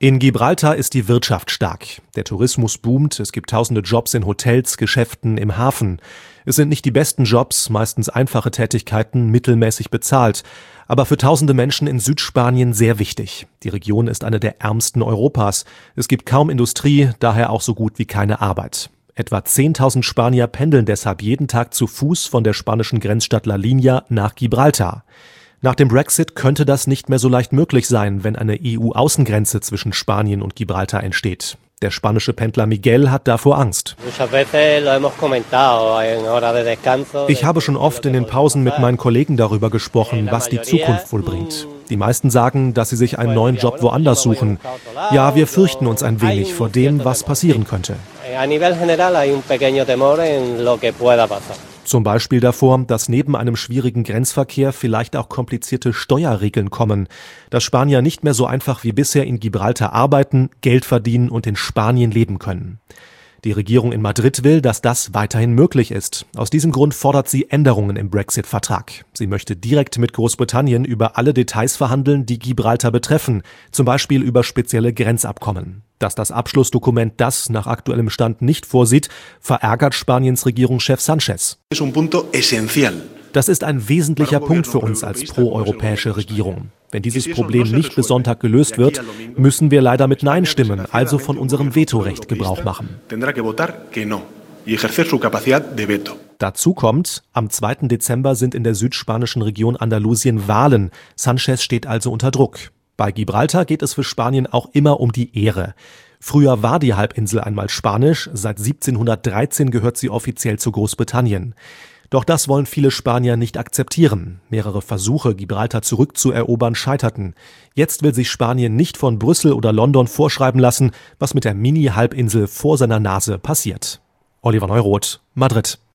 In Gibraltar ist die Wirtschaft stark. Der Tourismus boomt, es gibt tausende Jobs in Hotels, Geschäften, im Hafen. Es sind nicht die besten Jobs, meistens einfache Tätigkeiten, mittelmäßig bezahlt, aber für tausende Menschen in Südspanien sehr wichtig. Die Region ist eine der ärmsten Europas. Es gibt kaum Industrie, daher auch so gut wie keine Arbeit. Etwa 10.000 Spanier pendeln deshalb jeden Tag zu Fuß von der spanischen Grenzstadt La Línea nach Gibraltar. Nach dem Brexit könnte das nicht mehr so leicht möglich sein, wenn eine EU-Außengrenze zwischen Spanien und Gibraltar entsteht. Der spanische Pendler Miguel hat davor Angst. Ich habe schon oft in den Pausen mit meinen Kollegen darüber gesprochen, was die Zukunft wohl bringt. Die meisten sagen, dass sie sich einen neuen Job woanders suchen. Ja, wir fürchten uns ein wenig vor dem, was passieren könnte. Zum Beispiel davor, dass neben einem schwierigen Grenzverkehr vielleicht auch komplizierte Steuerregeln kommen, dass Spanier nicht mehr so einfach wie bisher in Gibraltar arbeiten, Geld verdienen und in Spanien leben können. Die Regierung in Madrid will, dass das weiterhin möglich ist. Aus diesem Grund fordert sie Änderungen im Brexit-Vertrag. Sie möchte direkt mit Großbritannien über alle Details verhandeln, die Gibraltar betreffen, zum Beispiel über spezielle Grenzabkommen. Dass das Abschlussdokument das nach aktuellem Stand nicht vorsieht, verärgert Spaniens Regierungschef Sánchez. Das ist ein wesentlicher Punkt für uns als proeuropäische Regierung. Wenn dieses Problem nicht bis Sonntag gelöst wird, müssen wir leider mit Nein stimmen, also von unserem Vetorecht Gebrauch machen. Dazu kommt, am 2. Dezember sind in der südspanischen Region Andalusien Wahlen. Sánchez steht also unter Druck. Bei Gibraltar geht es für Spanien auch immer um die Ehre. Früher war die Halbinsel einmal spanisch, seit 1713 gehört sie offiziell zu Großbritannien. Doch das wollen viele Spanier nicht akzeptieren. Mehrere Versuche, Gibraltar zurückzuerobern, scheiterten. Jetzt will sich Spanien nicht von Brüssel oder London vorschreiben lassen, was mit der Mini-Halbinsel vor seiner Nase passiert. Oliver Neuroth, Madrid.